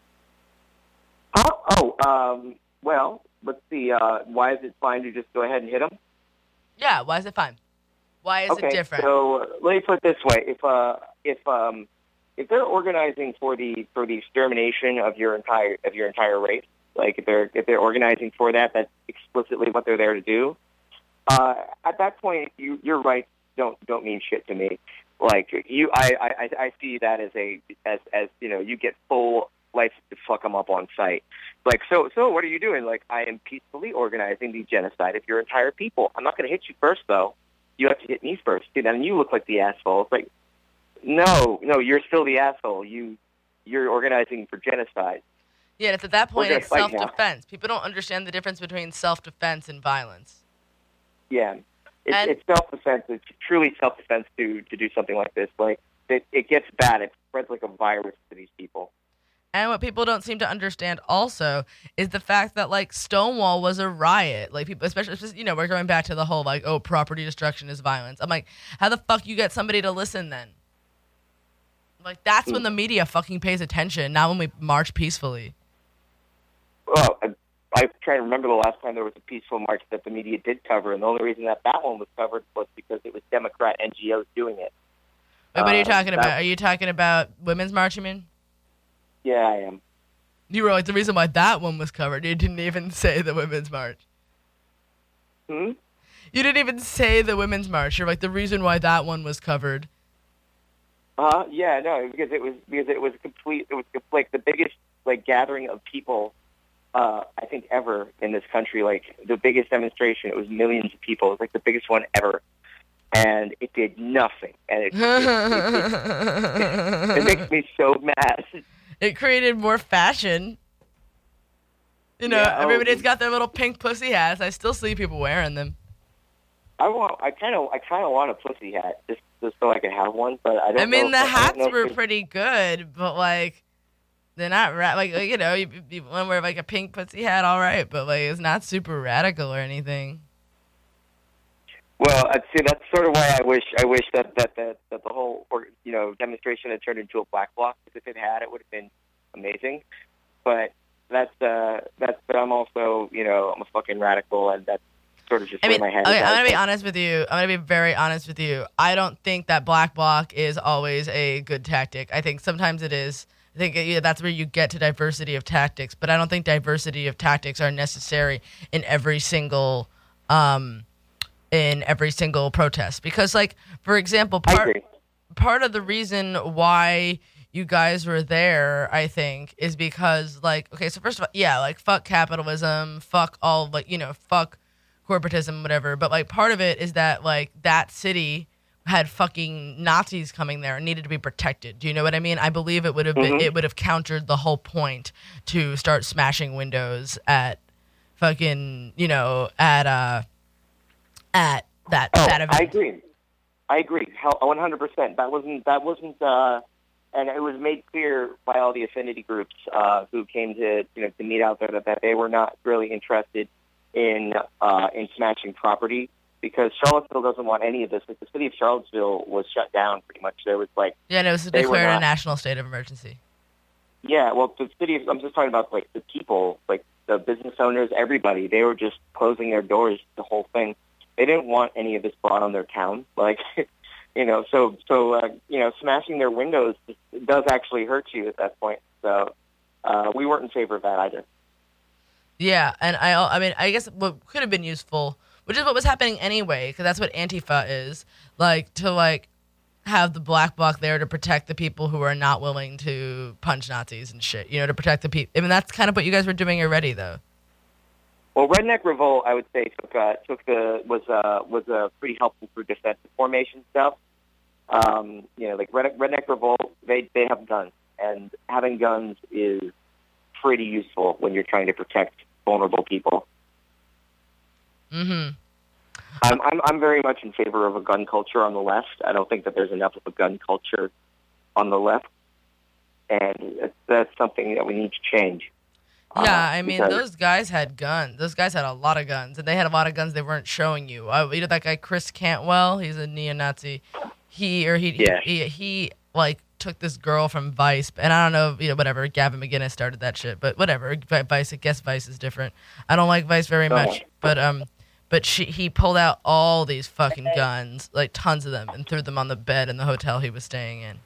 Oh, oh um, well, let's see. Uh, why is it fine to just go ahead and hit them? Yeah. Why is it fine? Why is okay, it different? So uh, let me put it this way: if uh, if um, if they're organizing for the for the extermination of your entire of your entire race, like if they're if they're organizing for that, that's explicitly what they're there to do. Uh, at that point, you, your rights don't don't mean shit to me. Like you, I, I, I see that as a as as you know, you get full license to fuck them up on site. Like, so so what are you doing? Like, I am peacefully organizing the genocide of your entire people. I'm not going to hit you first, though. You have to hit me first. See, then you look like the asshole. It's like, no, no, you're still the asshole. You you're organizing for genocide. Yeah, it's at that point We're it's gonna fight self-defense. People don't understand the difference between self-defense and violence. Yeah. It's, And- it's self-defense. It's truly self-defense to, to do something like this. Like, it, it gets bad. It spreads like a virus to these people. And what people don't seem to understand also is the fact that, like, Stonewall was a riot. Like, people, especially, you know, we're going back to the whole, like, oh, property destruction is violence. I'm like, how the fuck you get somebody to listen then? Like, that's when the media fucking pays attention, not when we march peacefully. Well, I, I try to remember the last time there was a peaceful march that the media did cover, and the only reason that that one was covered was because it was Democrat N G Os doing it. Wait, what are you Uh, talking that- about? Are you talking about women's march, you mean? Yeah, I am. You were like, the reason why that one was covered. You didn't even say the women's march. Hmm? You didn't even say the women's march. You're like, the reason why that one was covered. Uh, yeah, no, because it was because it was complete. It was like the biggest like gathering of people, uh, I think ever in this country. Like the biggest demonstration. It was millions of people. It was like the biggest one ever, and it did nothing. And it it, it, it makes me so mad. It created more fashion. You know, Yeah, oh. everybody's got their little pink pussy hats. I still see people wearing them. I want. I kind of. I kind of want a pussy hat just just so I can have one. But I don't. I mean, know the if, I hats don't know were if pretty good, but like, they're not ra- like you know, you, you want to wear like a pink pussy hat, all right, but like it's not super radical or anything. Well, I'd say that's sort of why I wish I wish that that that, that the whole or, you know demonstration had turned into a black bloc. Because if it had, it would have been amazing. But that's uh that's. But I'm also you know I'm a fucking radical, and that's sort of just I where mean, my head okay, is I'm at. gonna be honest with you. I'm gonna be very honest with you. I don't think that black bloc is always a good tactic. I think sometimes it is. I think yeah, that's where you get to diversity of tactics, but I don't think diversity of tactics are necessary in every single um, in every single protest. Because, like, for example, I part agree. part of the reason why you guys were there, I think, is because, like, okay, so first of all, yeah, like, fuck capitalism, fuck all, like, you know, fuck corporatism, whatever. But, like, part of it is that, like, that city had fucking Nazis coming there and needed to be protected. Do you know what I mean? I believe it would have been, Mhm. it would have countered the whole point to start smashing windows at fucking, you know, at uh at that Oh, that event. I agree. I agree. How one hundred percent. That wasn't that wasn't uh, and it was made clear by all the affinity groups uh, who came to you know to meet out there that, that they were not really interested in uh, in smashing property. Because Charlottesville doesn't want any of this. Like the city of Charlottesville was shut down pretty much. There was like Yeah, and it was they were declared a not- national state of emergency. yeah. Well, the city. Of, I'm just talking about like the people, like the business owners, everybody. They were just closing their doors. The whole thing. They didn't want any of this brought on their town. Like you know, so so uh, you know, smashing their windows does actually hurt you at that point. So uh, we weren't in favor of that either. Yeah, and I, I mean, I guess what could have been useful, which is what was happening anyway, because that's what Antifa is, like, to, like, have the black bloc there to protect the people who are not willing to punch Nazis and shit, you know, to protect the people. I mean, that's kind of what you guys were doing already, though. Well, Redneck Revolt, I would say, took uh, took the was uh, was uh, pretty helpful for defensive formation stuff. Um, you know, like Redneck, Redneck Revolt, they they have guns, and having guns is pretty useful when you're trying to protect vulnerable people. Mm-hmm. I'm, I'm I'm very much in favor of a gun culture on the left. I don't think that there's enough of a gun culture on the left, and that's, that's something that we need to change. Yeah, Uh, I mean, because- those guys had guns. Those guys had a lot of guns, and they had a lot of guns they weren't showing you. Uh, you know that guy Chris Cantwell? He's a neo-Nazi. He or he, Yeah. he, he, he like took this girl from Vice, and I don't know, you know, whatever. Gavin McInnes started that shit, but whatever. Vice, I guess Vice is different. I don't like Vice very Oh. much, but um, but she he pulled out all these fucking guns, like tons of them, and threw them on the bed in the hotel he was staying in.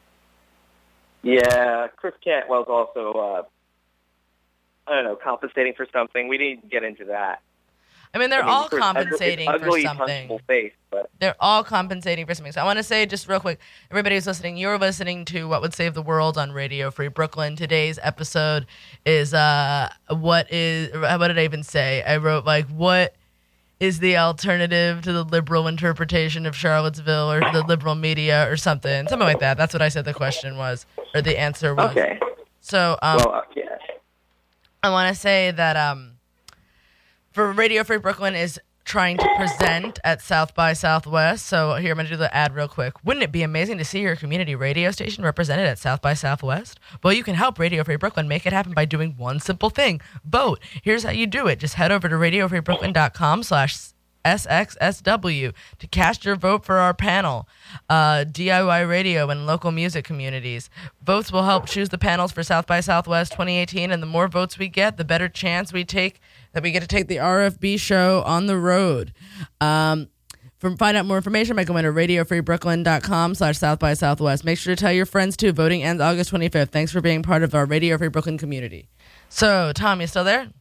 Yeah, Chris Cantwell's also, uh, I don't know, compensating for something. We didn't get into that. I mean, they're I mean, all sort of ugly- compensating it's ugly, for something. punchable face, but They're all compensating for something. So I want to say just real quick, everybody who's listening, you're listening to What Would Save the World on Radio Free Brooklyn. Today's episode is uh, what is what did I even say? I wrote like what is the alternative to the liberal interpretation of Charlottesville or the liberal media or something, something like that. That's what I said the question was, or the answer was. okay. So um, Well, uh, yeah. I want to say that um, for Radio Free Brooklyn is trying to present at South by Southwest. So here, I'm going to do the ad real quick. Wouldn't it be amazing to see your community radio station represented at South by Southwest? Well, you can help Radio Free Brooklyn make it happen by doing one simple thing. Vote. Here's how you do it. Just head over to radiofreebrooklyn.com slash S X S W to cast your vote for our panel, uh, D I Y radio and local music communities. Votes will help choose the panels for South by Southwest twenty eighteen, and the more votes we get, the better chance we take that we get to take the R F B show on the road. Um, for find out more information by going to radiofreebrooklyn.com slash South by Southwest. Make sure to tell your friends too. Voting ends August twenty-fifth. Thanks for being part of our Radio Free Brooklyn community. So, Tom, you still there?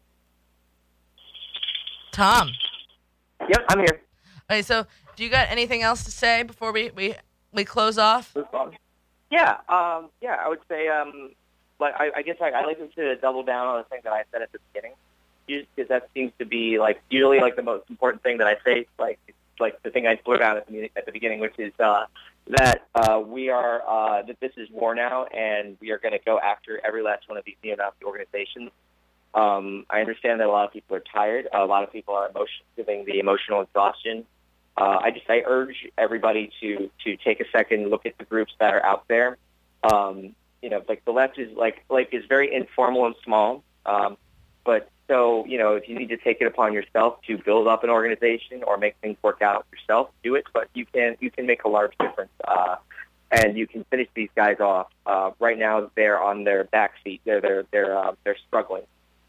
Tom. Yep, I'm here. Okay, so do you got anything else to say before we, we, we close off? Yeah, um, yeah, I would say, um, like, I, I guess I, I like to double down on the thing that I said at the beginning, because that seems to be, like, usually, like, the most important thing that I say, like, like the thing I blurt out at the, at the beginning, which is uh, that uh, we are, uh, that this is war now, and we are going to go after every last one of these neo-Nazi organizations. Um, I understand that a lot of people are tired. A lot of people are emotion, feeling the emotional exhaustion. Uh, I just I urge everybody to to take a second, look at the groups that are out there. Um, you know, like the left is like like is very informal and small. Um, but so you know, if you need to take it upon yourself to build up an organization or make things work out yourself, do it. But you can you can make a large difference, uh, and you can finish these guys off. Uh, right now, they're on their back feet. They're they're they're uh, they're struggling.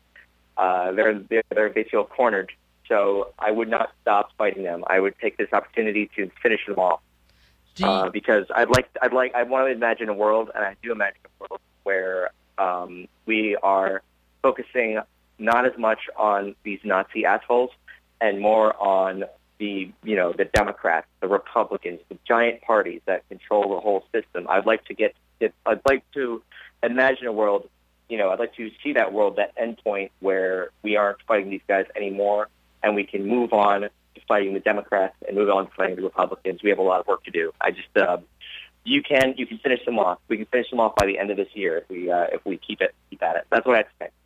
Uh, they're, they're, they feel cornered, so I would not stop fighting them. I would take this opportunity to finish them off, uh, because I'd like, I'd like, I want to imagine a world, and I do imagine a world where um, we are focusing not as much on these Nazi assholes and more on the, you know, the Democrats, the Republicans, the giant parties that control the whole system. I'd like to get, I'd like to imagine a world. You know, I'd like to see that world, that endpoint where we aren't fighting these guys anymore, and we can move on to fighting the Democrats and move on to fighting the Republicans. We have a lot of work to do. I just, uh, you can, you can finish them off. We can finish them off by the end of this year if we, uh, if we keep it, keep at it. That's what I'd say.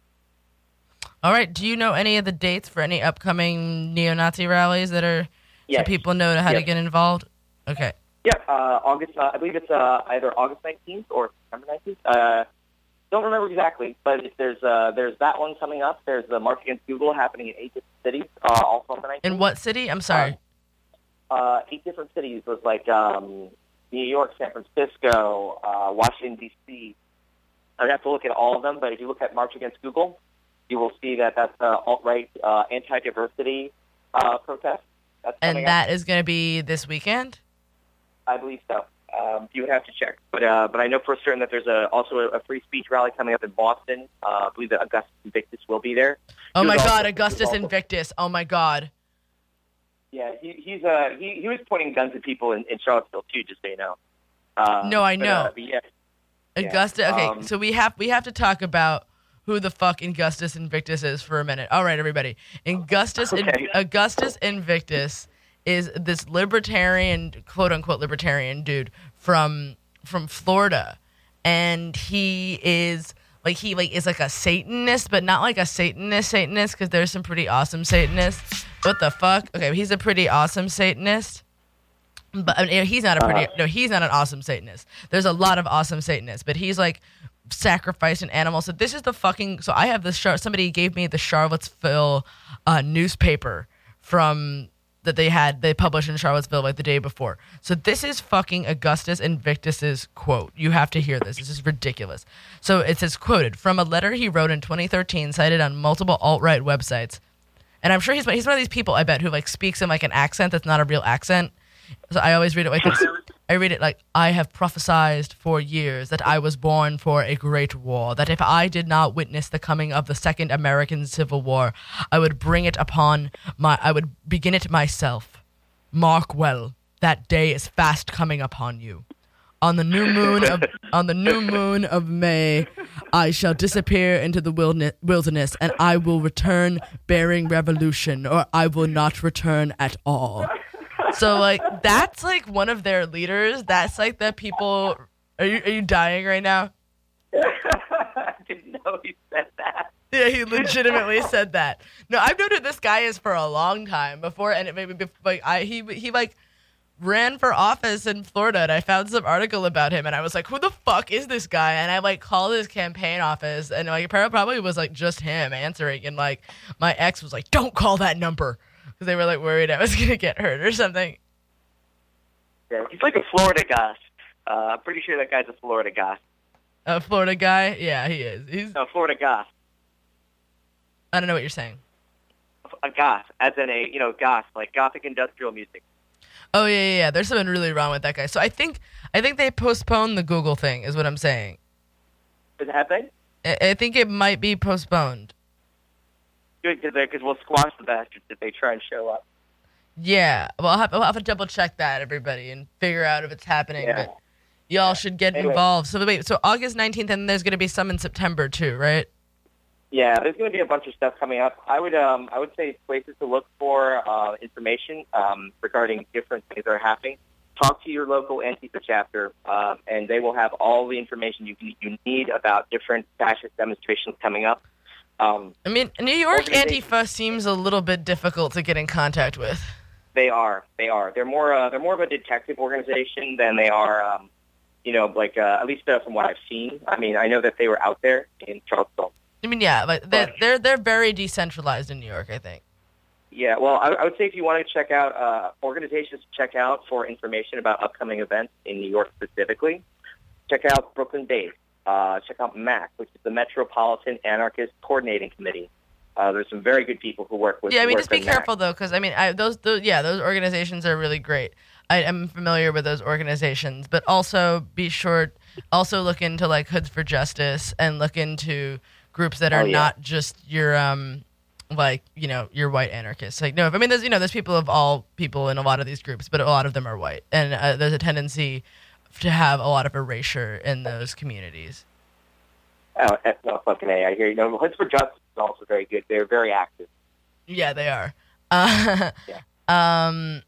All right. Do you know any of the dates for any upcoming neo-Nazi rallies that are Yes. so people know how Yes. to get involved? Okay. Yeah, uh, August. Uh, I believe it's uh, either August nineteenth or September nineteenth. Uh, don't remember exactly, but if there's uh, there's that one coming up. There's the March Against Google happening in eight different cities, uh, also on the nineteenth. In what city? I'm sorry. Uh, uh, eight different cities was like um, New York, San Francisco, uh, Washington D C. I'd have to look at all of them, but if you look at March Against Google, you will see that that's uh, alt-right uh, anti-diversity uh, protest. That's And coming that up. is going to be this weekend? I believe so. Um, you would have to check, but uh, but I know for certain that there's a, also a, a free speech rally coming up in Boston. Uh, I believe that Augustus Invictus will be there. Oh He my was God, also- Augustus he was also- Invictus. Oh my God. Yeah, he, he's uh he, he was pointing guns at people in, in Charlottesville too, just so you know. Uh, No, I but, know. Uh, but yeah, Augusta. Yeah, Okay, um, so we have we have to talk about who the fuck Augustus Invictus is for a minute. All right, everybody. Augustus Okay. Augustus Invictus is this libertarian, quote unquote libertarian dude from from Florida, and he is like he like is like a Satanist, but not like a Satanist Satanist, because there's some pretty awesome Satanists. What the fuck? Okay, he's a pretty awesome Satanist. But I mean, he's not a pretty no, he's not an awesome Satanist. There's a lot of awesome Satanists, but he's like sacrificing animals. So this is the fucking. So I have this. Char- somebody gave me the Charlottesville uh, newspaper from that they had they published in Charlottesville like the day before. So this is fucking Augustus Invictus's quote. You have to hear this. This is ridiculous. So it says quoted from a letter he wrote in twenty thirteen, cited on multiple alt-right websites. And I'm sure he's he's one of these people, I bet, who like speaks in like an accent that's not a real accent. So I always read it like this. I read it like, I have prophesied for years that I was born for a great war, that if I did not witness the coming of the Second American Civil War, I would bring it upon my, I would begin it myself. Mark well, that day is fast coming upon you. On the new moon of on the new moon of May, I shall disappear into the wilderness, and I will return bearing revolution, or I will not return at all. So, like, that's like one of their leaders. That's like the people. Are you are you dying right now? I didn't know he said that. Yeah, he legitimately said that. No, I've known who this guy is for a long time before, and it maybe like I he he like. ran for office in Florida, and I found some article about him, and I was like, who the fuck is this guy? And I like called his campaign office, and like probably was like just him answering, and like my ex was like, don't call that number, because they were like worried I was gonna get hurt or something. Yeah, he's like a Florida goss. Uh, I'm pretty sure that guy's a Florida goss. A Florida guy? Yeah, he is. He's no Florida goss. I don't know what you're saying. A goth, as in a you know goth, like gothic industrial music. Oh yeah, yeah, yeah. There's something really wrong with that guy. So I think I think they postponed the Google thing, is what I'm saying. Is it happening? I, I think it might be postponed. Good, because we'll squash the bastards if they try and show up. Yeah, well, I'll have, I'll have to double check that, everybody, and figure out if it's happening. Yeah. But y'all should get anyway. involved. So wait, so August nineteenth, and there's going to be some in September too, right? Yeah, there's going to be a bunch of stuff coming up. I would, um, I would say places to look for uh, information um, regarding different things that are happening. Talk to your local Antifa chapter, uh, and they will have all the information you you need about different fascist demonstrations coming up. Um, I mean, New York Antifa seems a little bit difficult to get in contact with. They are, they are. They're more, uh, they're more of a detective organization than they are, um, you know, like uh, at least uh, from what I've seen. I mean, I know that they were out there in Charlottesville. I mean, yeah, but they're, they're they're very decentralized in New York, I think. Yeah, well, I, I would say if you want to check out uh, organizations to check out for information about upcoming events in New York specifically, check out Brooklyn Base. Uh, check out M A C, which is the Metropolitan Anarchist Coordinating Committee. Uh, there's some very good people who work with. Yeah, I mean, work just be with M A C. careful though, because I mean, I, those, those, yeah, those organizations are really great. I am familiar with those organizations, but also be sure, also look into like Hoods for Justice and look into groups that are Oh, yeah. not just your um like you know your white anarchists. Like no, I mean there's you know there's people of all people in a lot of these groups, but a lot of them are white, and uh, there's a tendency to have a lot of erasure in those communities. Oh, that's no fucking A. I hear you. No, Hoods for Justice is also very good. They're very active. Yeah, they are. Uh, Yeah. Um.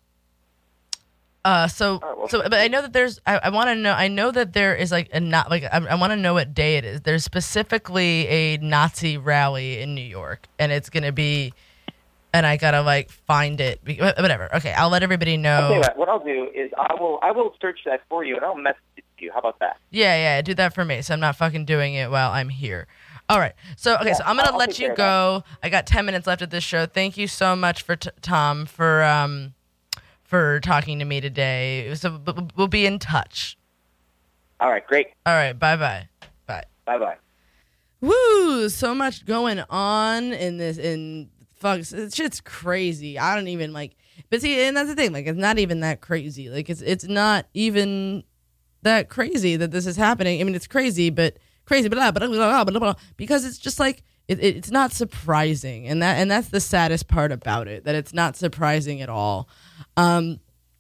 Uh. So. right, well- so. But I know that there's. I, I want to know. I know that there is like a not like. I, I want to know what day it is. There's specifically a Nazi rally in New York, and it's gonna be. And I gotta like find it. Be- Whatever. Okay, I'll let everybody I'll know. tell you what, what I'll do is I will I will search that for you and I'll message it to you. How about that? Yeah, yeah. Do that for me, so I'm not fucking doing it while I'm here. All right. So okay. Yeah, so I'm gonna I'll let take you care of go. I got ten minutes left of this show. Thank you so much for t- Tom for um. for talking to me today. So b- b- we'll be in touch. All right, great. All right, bye-bye. Bye. Bye-bye. Woo! So much going on in this, in, fuck, it's shit's crazy. I don't even, like, but see, and that's the thing, like, it's not even that crazy. Like, it's it's not even that crazy that this is happening. I mean, it's crazy, but, crazy, blah, blah, blah, blah, blah, blah, because it's just, like, it, it, it's not surprising, and that and that's the saddest part about it, that it's not surprising at all. Um,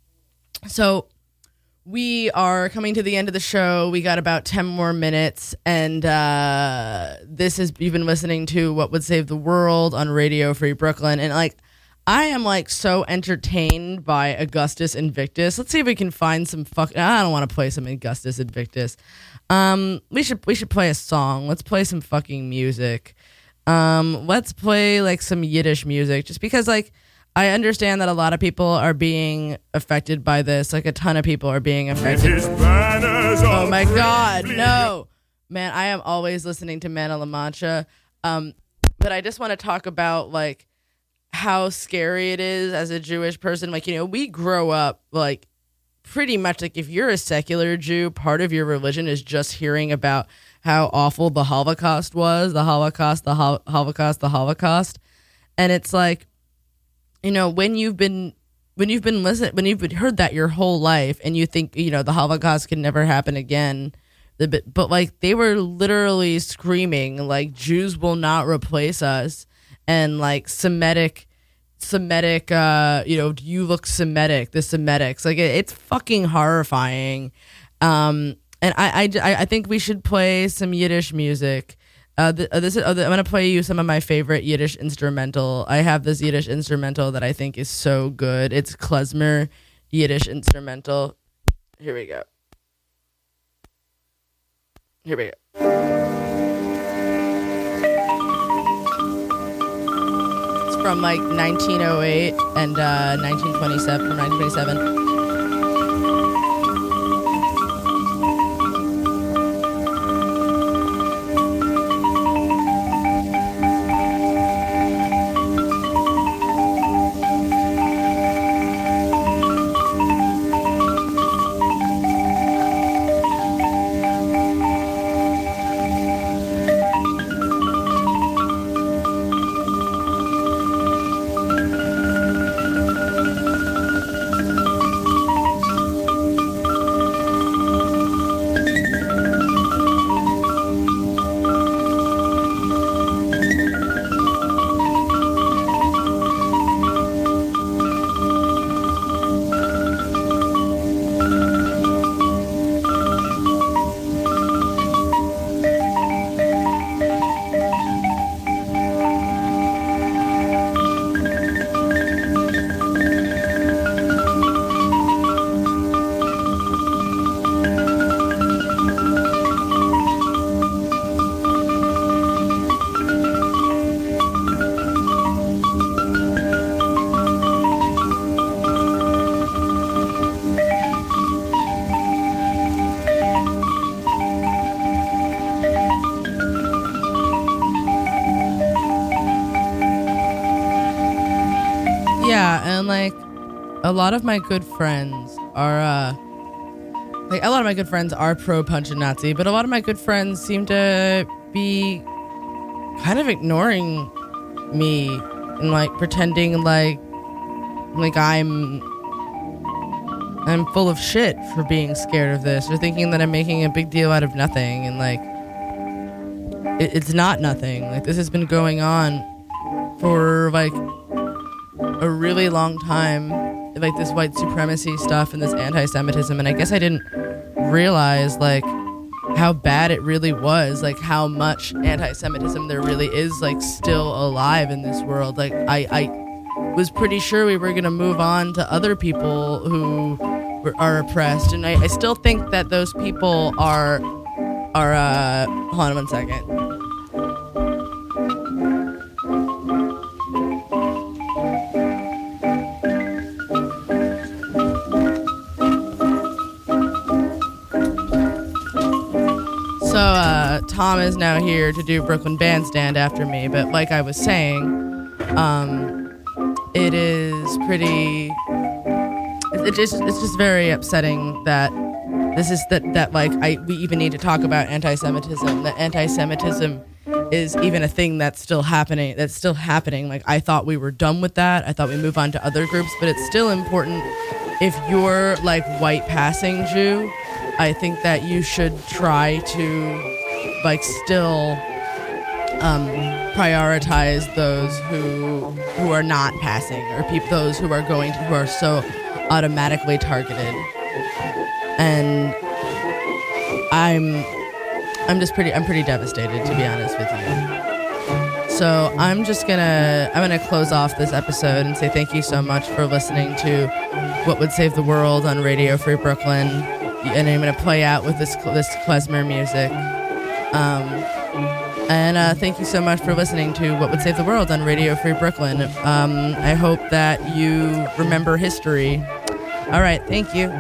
so we are coming to the end of the show. We got about ten more minutes, and uh, this is you've been listening to What Would Save the World on Radio Free Brooklyn, and like I am like so entertained by Augustus Invictus. Let's see if we can find some fuck. I don't want to play some Augustus Invictus. Um, we should we should play a song. Let's play some fucking music. Um, let's play like some Yiddish music, just because like I understand that a lot of people are being affected by this. Like a ton of people are being affected. Oh my God, no, man! I am always listening to Man of La Mancha. Um, but I just want to talk about like how scary it is as a Jewish person. Like, you know, we grow up like pretty much like if you're a secular Jew, part of your religion is just hearing about how awful the Holocaust was, the Holocaust, the Hol- Holocaust, the Holocaust. And it's like, you know, when you've been when you've been listening, when you've been heard that your whole life, and you think, you know, the Holocaust can never happen again, the bit, but like they were literally screaming like Jews will not replace us, and like Semitic, Semitic, uh, you know, you look Semitic, the Semitics, like it, it's fucking horrifying. Um, and I, I, I think we should play some Yiddish music. Uh, the, uh, this is, uh, I'm going to play you some of my favorite Yiddish instrumental. I have this Yiddish instrumental that I think is so good. It's klezmer Yiddish instrumental. Here we go. Here we go. It's from like nineteen oh eight and uh, nineteen twenty-seven, from nineteen twenty-seven. A lot of my good friends are, uh, like, a lot of my good friends are pro Punch and Nazi, but a lot of my good friends seem to be kind of ignoring me and, like, pretending like, like I'm, I'm full of shit for being scared of this, or thinking that I'm making a big deal out of nothing, and, like, it, it's not nothing. Like, this has been going on for, like, a really long time. Like this white supremacy stuff and this anti-Semitism, and I guess I didn't realize like how bad it really was, like how much anti-Semitism there really is like still alive in this world. Like I, I was pretty sure we were gonna move on to other people who were, are oppressed, and I, I still think that those people are are. Uh, hold on one second. So, uh, Tom is now here to do Brooklyn Bandstand after me, but like I was saying, um, it is pretty, it, it just, it's just very upsetting that this is, that, that like, I, we even need to talk about anti-Semitism, that anti-Semitism is even a thing that's still happening, that's still happening. Like, I thought we were done with that, I thought we move on to other groups, but it's still important if you're, like, white passing Jew, I think that you should try to, like, still um, prioritize those who who are not passing, or peop- those who are going to, who are so automatically targeted. And I'm I'm just pretty I'm pretty devastated, to be honest with you. So I'm just gonna I'm gonna close off this episode and say thank you so much for listening to What Would Save the World on Radio Free Brooklyn. And I'm going to play out with this this klezmer music. Um, and uh, thank you so much for listening to What Would Save the World on Radio Free Brooklyn. Um, I hope that you remember history. All right, thank you.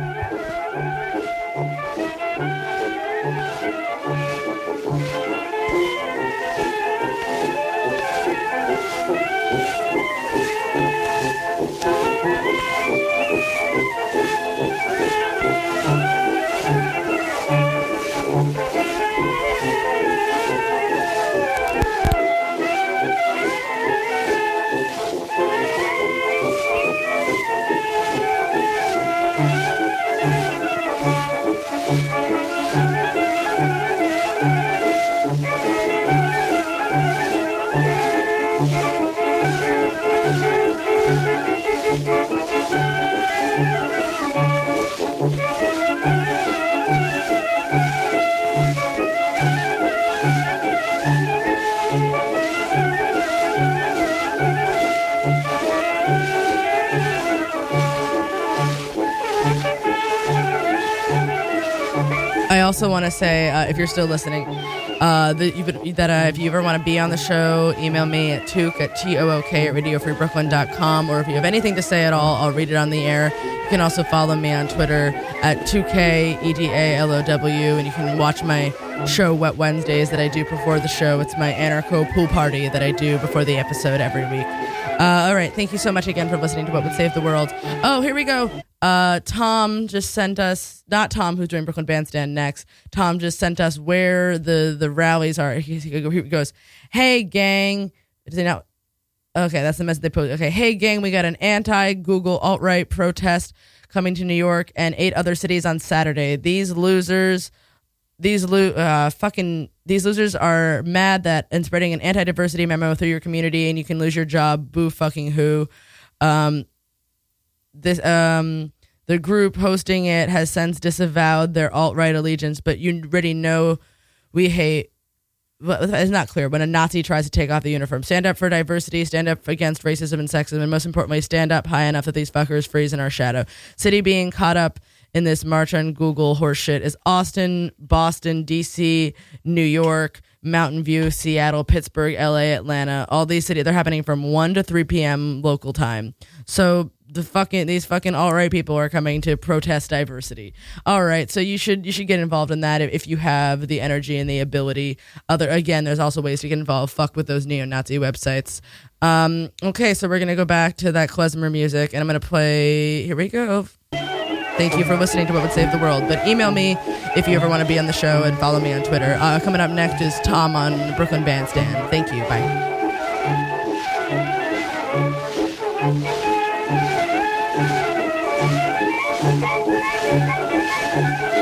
also want to say, uh, if you're still listening, uh, that, you, that uh, if you ever want to be on the show, email me at took at T O O K at radio free brooklyn dot com, or if you have anything to say at all, I'll read it on the air. You can also follow me on Twitter at two K E D A L O W, and you can watch my show Wet Wednesdays that I do before the show. It's my anarcho pool party that I do before the episode every week. Uh, all right, thank you so much again for listening to What Would Save the World. Oh, here we go. Uh, Tom just sent us, not Tom who's doing Brooklyn Bandstand next, Tom just sent us where the, the rallies are. He, he goes, hey, gang. Does he not? Okay, that's the message they posted. Okay, hey, gang, we got an anti-Google alt-right protest coming to New York and eight other cities on Saturday. These losers... These lo- uh, fucking these losers are mad that and spreading an anti-diversity memo through your community, and you can lose your job. Boo fucking who. Um, this um the group hosting it has since disavowed their alt-right allegiance, but you already know we hate. Well, it's not clear when a Nazi tries to take off the uniform. Stand up for diversity, stand up against racism and sexism, and most importantly, stand up high enough that these fuckers freeze in our shadow. City being caught up in this march on Google horseshit is Austin, Boston, D C, New York, Mountain View, Seattle, Pittsburgh, L A, Atlanta. All these cities, they're happening from one to three p.m. local time. So the fucking these fucking alt-right people are coming to protest diversity. All right, so you should you should get involved in that if, if you have the energy and the ability. Other again, there's also ways to get involved. Fuck with those neo-Nazi websites. Um, okay, so we're gonna go back to that klezmer music, and I'm gonna play. Here we go. Thank you for listening to What Would Save the World. But email me if you ever want to be on the show, and follow me on Twitter. Uh, coming up next is Tom on the Brooklyn Bandstand. Thank you. Bye. Thank you.